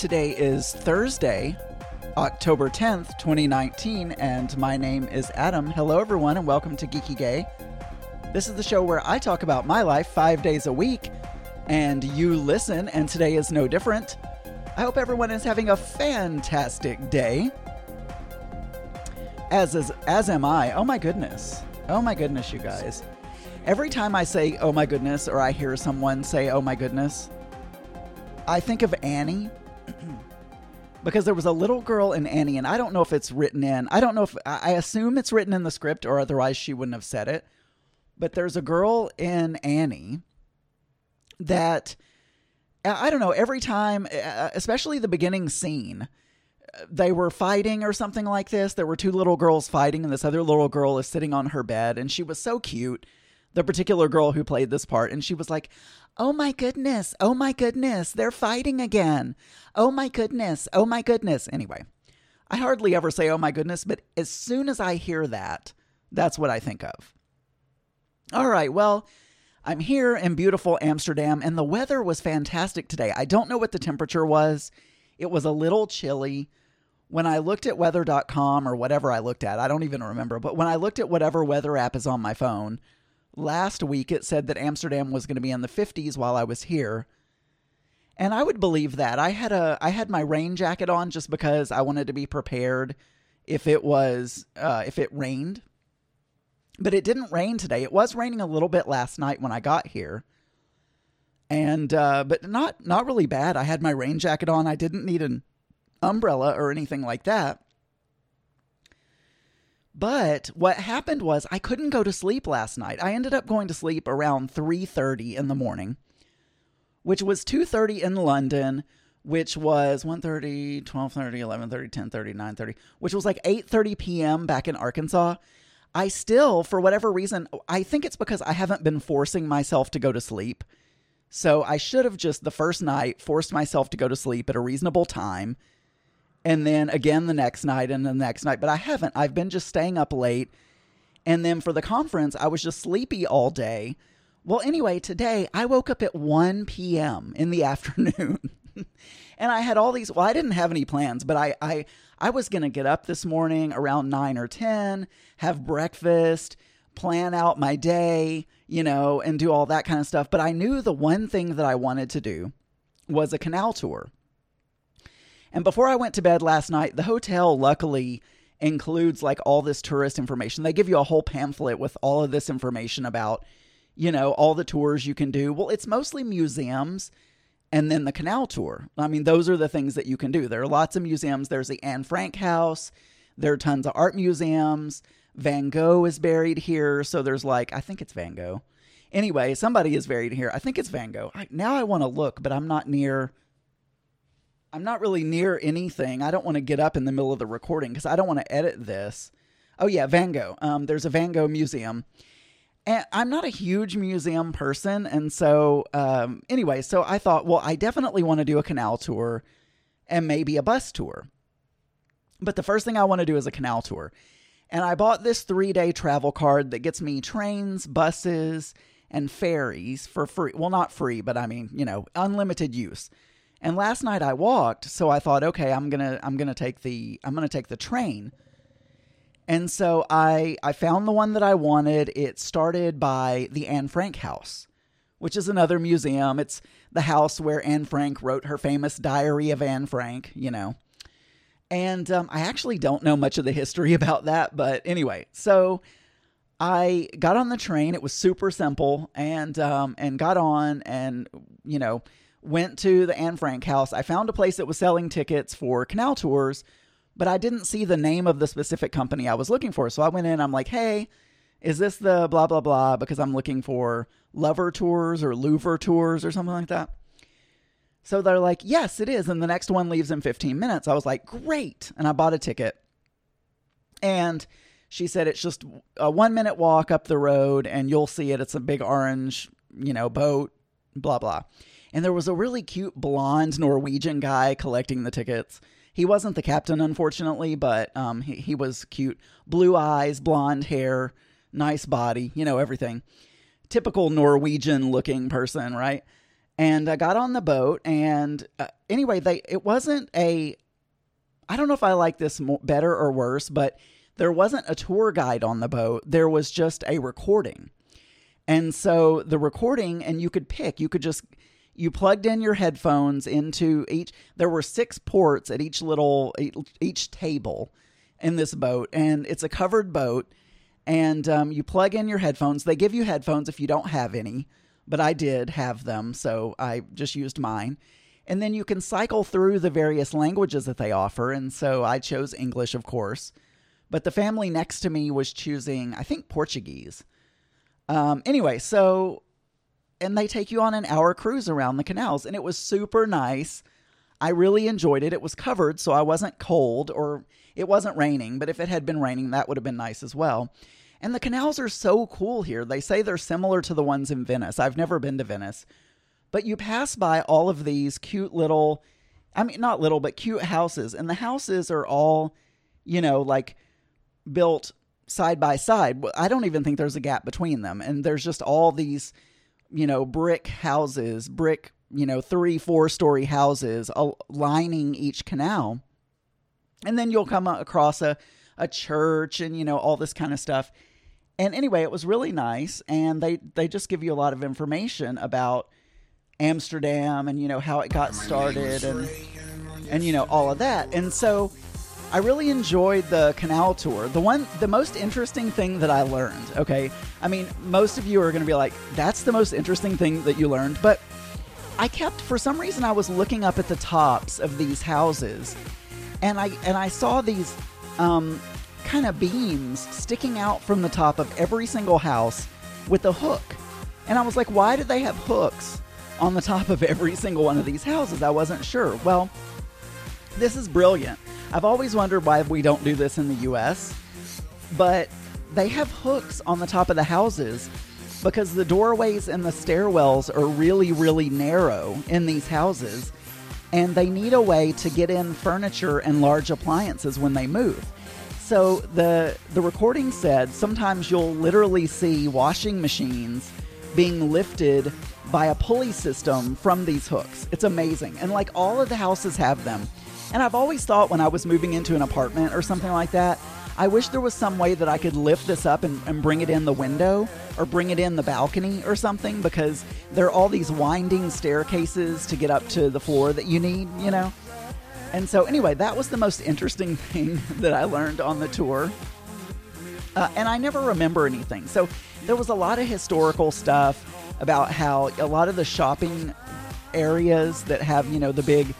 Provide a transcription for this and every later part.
Today is Thursday, October 10th, 2019, and my name is Adam. Hello, everyone, and welcome to Geeky Gay. This is the show where I talk about my life 5 days a week, and you listen, and today is no different. I hope everyone is having a fantastic day. As am I. Oh my goodness, you guys. Every time I say, oh my goodness, or I hear someone say, oh my goodness, I think of Annie. Because there was a little girl in Annie, and I don't know if it's written in. I assume it's written in the script, or otherwise she wouldn't have said it. But there's a girl in Annie that, I don't know, every time, especially the beginning scene, they were fighting or something like this. There were two little girls fighting, and this other little girl is sitting on her bed, and she was so cute, the particular girl who played this part, and she was like, oh my goodness, they're fighting again. Oh my goodness. Anyway, I hardly ever say oh my goodness, but as soon as I hear that, that's what I think of. All right, well, I'm here in beautiful Amsterdam, and the weather was fantastic today. I don't know what the temperature was. It was a little chilly. When I looked at weather.com or whatever I looked at, I don't even remember, but when I looked at whatever weather app is on my phone, last week it said that Amsterdam was going to be in the 50s while I was here. And I would believe that. I had my rain jacket on just because I wanted to be prepared if it rained. But it didn't rain today. It was raining a little bit last night when I got here. And but not really bad. I had my rain jacket on. I didn't need an umbrella or anything like that. But what happened was I couldn't go to sleep last night. I ended up going to sleep around 3:30 in the morning, which was 2:30 in London, which was 1:30, 12:30, 11:30, 10:30, 9:30, which was like 8:30 p.m. back in Arkansas. I still, for whatever reason, I think it's because I haven't been forcing myself to go to sleep. So I should have just the first night forced myself to go to sleep at a reasonable time. And then again the next night and the next night. But I haven't. I've been just staying up late. And then for the conference, I was just sleepy all day. Well, anyway, today I woke up at 1 p.m. in the afternoon. And I had all these, well, I didn't have any plans, but I was going to get up this morning around 9 or 10, have breakfast, plan out my day, and do all that kind of stuff. But I knew the one thing that I wanted to do was a canal tour. And before I went to bed last night, the hotel luckily includes like all this tourist information. They give you a whole pamphlet with all of this information about, all the tours you can do. Well, it's mostly museums and then the canal tour. I mean, those are the things that you can do. There are lots of museums. There's the Anne Frank House. There are tons of art museums. Van Gogh is buried here. So there's I think it's Van Gogh. Anyway, somebody is buried here. I think it's Van Gogh. Now I want to look, but I'm not really near anything. I don't want to get up in the middle of the recording because I don't want to edit this. Oh yeah, Van Gogh. There's a Van Gogh museum. And I'm not a huge museum person. And so anyway, so I thought, well, I definitely want to do a canal tour and maybe a bus tour. But the first thing I want to do is a canal tour. And I bought this 3-day travel card that gets me trains, buses, and ferries for free. Well, not free, but I mean, unlimited use. And last night I walked, so I thought, okay, I'm gonna take the train. And so I found the one that I wanted. It started by the Anne Frank House, which is another museum. It's the house where Anne Frank wrote her famous Diary of Anne Frank, And I actually don't know much of the history about that, but anyway, so I got on the train. It was super simple, and got on and went to the Anne Frank House. I found a place that was selling tickets for canal tours, but I didn't see the name of the specific company I was looking for. So I went in, I'm like, hey, is this the blah, blah, blah? Because I'm looking for Lover Tours or Louvre Tours or something like that. So they're like, yes, it is. And the next one leaves in 15 minutes. I was like, great. And I bought a ticket. And she said, it's just a 1-minute walk up the road and you'll see it. It's a big orange, boat, blah, blah. And there was a really cute blonde Norwegian guy collecting the tickets. He wasn't the captain, unfortunately, but he was cute. Blue eyes, blonde hair, nice body, everything. Typical Norwegian looking person, right? And I got on the boat, and anyway, it wasn't a, I don't know if I like this better or worse, but there wasn't a tour guide on the boat. There was just a recording. And so the recording, and you could pick, you plugged in your headphones into there were 6 ports at each table in this boat, and it's a covered boat, and you plug in your headphones. They give you headphones if you don't have any, but I did have them, so I just used mine. And then you can cycle through the various languages that they offer, and so I chose English, of course. But the family next to me was choosing, I think, Portuguese. Anyway, so, and they take you on an hour cruise around the canals, and it was super nice. I really enjoyed it. It was covered, so I wasn't cold, or it wasn't raining, but if it had been raining, that would have been nice as well. And the canals are so cool here. They say they're similar to the ones in Venice. I've never been to Venice. But you pass by all of these cute little, I mean, not little, but cute houses. And the houses are all, like built side by side. I don't even think there's a gap between them. And there's just all these, brick houses, 3-4 story houses lining each canal. And then you'll come across a church and, all this kind of stuff. And anyway, it was really nice. And they just give you a lot of information about Amsterdam and, how it got started and all of that. And so I really enjoyed the canal tour. The most interesting thing that I learned, okay, I mean, most of you are going to be like, that's the most interesting thing that you learned. But for some reason, I was looking up at the tops of these houses, and I saw these kind of beams sticking out from the top of every single house with a hook. And I was like, why do they have hooks on the top of every single one of these houses? I wasn't sure. Well, this is brilliant. I've always wondered why we don't do this in the U.S., but they have hooks on the top of the houses because the doorways and the stairwells are really, really narrow in these houses, and they need a way to get in furniture and large appliances when they move. So the recording said sometimes you'll literally see washing machines being lifted by a pulley system from these hooks. It's amazing. And like all of the houses have them. And I've always thought when I was moving into an apartment or something like that, I wish there was some way that I could lift this up and bring it in the window or bring it in the balcony or something, because there are all these winding staircases to get up to the floor that you need, And so anyway, that was the most interesting thing that I learned on the tour. And I never remember anything. So there was a lot of historical stuff about how a lot of the shopping areas that have, the big,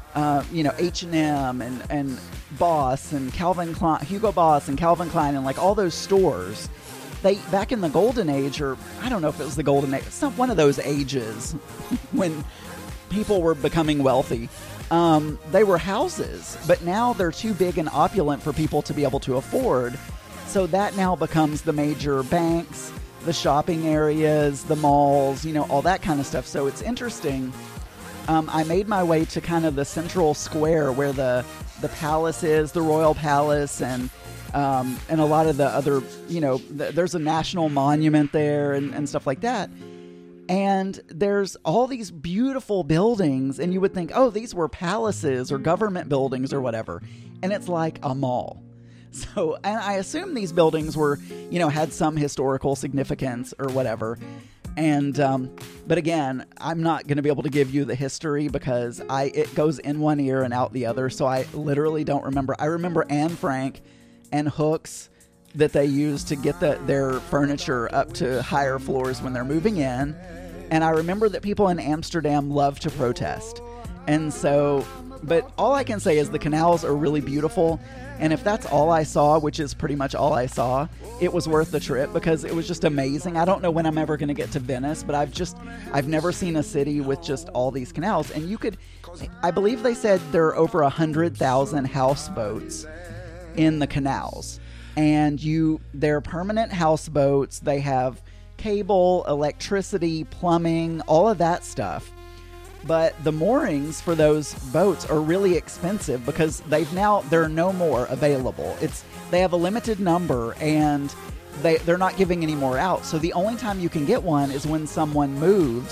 H&M and Boss and Calvin Klein, Hugo Boss and Calvin Klein, and like all those stores, they back in the golden age, or I don't know if it was the golden age, one of those ages when people were becoming wealthy. They were houses, but now they're too big and opulent for people to be able to afford. So that now becomes the major banks, the shopping areas, the malls, all that kind of stuff. So it's interesting. I made my way to kind of the central square where the palace is, the Royal Palace, and a lot of the other, there's a national monument there and stuff like that. And there's all these beautiful buildings, and you would think, oh, these were palaces or government buildings or whatever. And it's like a mall. So, and I assume these buildings were, had some historical significance or whatever. And, but again, I'm not going to be able to give you the history because it goes in one ear and out the other. So I literally don't remember. I remember Anne Frank and hooks that they use to get their furniture up to higher floors when they're moving in. And I remember that people in Amsterdam love to protest. And so, but all I can say is the canals are really beautiful. And if that's all I saw, which is pretty much all I saw, it was worth the trip because it was just amazing. I don't know when I'm ever going to get to Venice, but I've never seen a city with just all these canals. And I believe they said there are over 100,000 houseboats in the canals. And they're permanent houseboats. They have cable, electricity, plumbing, all of that stuff. But the moorings for those boats are really expensive because they're no more available. They have a limited number and they're not giving any more out. So the only time you can get one is when someone moves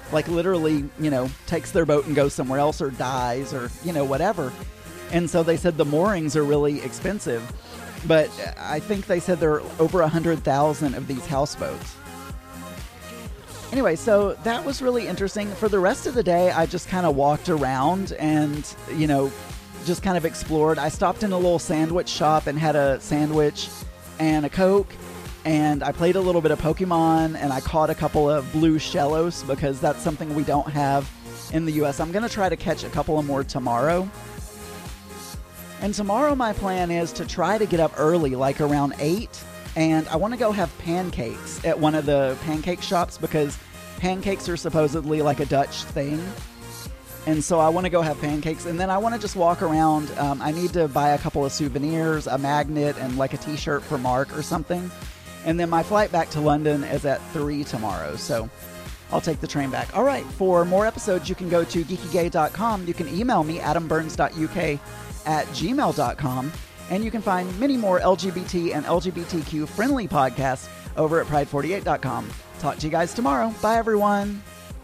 like literally, takes their boat and goes somewhere else or dies or, whatever. And so they said the moorings are really expensive. But I think they said there are over 100,000 of these houseboats. Anyway, so that was really interesting. For the rest of the day, I just kind of walked around and, just kind of explored. I stopped in a little sandwich shop and had a sandwich and a Coke. And I played a little bit of Pokemon, and I caught a couple of blue Shellos because that's something we don't have in the U.S. I'm going to try to catch a couple of more tomorrow. And tomorrow my plan is to try to get up early, like around 8. And I want to go have pancakes at one of the pancake shops because pancakes are supposedly like a Dutch thing. And so I want to go have pancakes. And then I want to just walk around. I need to buy a couple of souvenirs, a magnet, and like a t-shirt for Mark or something. And then my flight back to London is at 3 tomorrow. So I'll take the train back. All right. For more episodes, you can go to geekygay.com. You can email me, adamburns.uk@gmail.com. And you can find many more LGBT and LGBTQ friendly podcasts over at pride48.com. Talk to you guys tomorrow. Bye, everyone.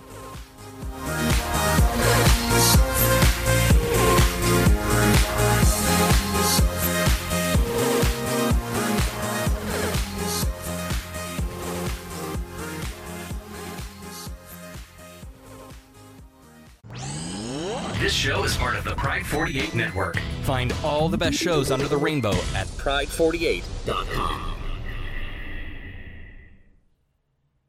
This show is part of the Pride 48 Network. Find all the best shows under the rainbow at pride48.com.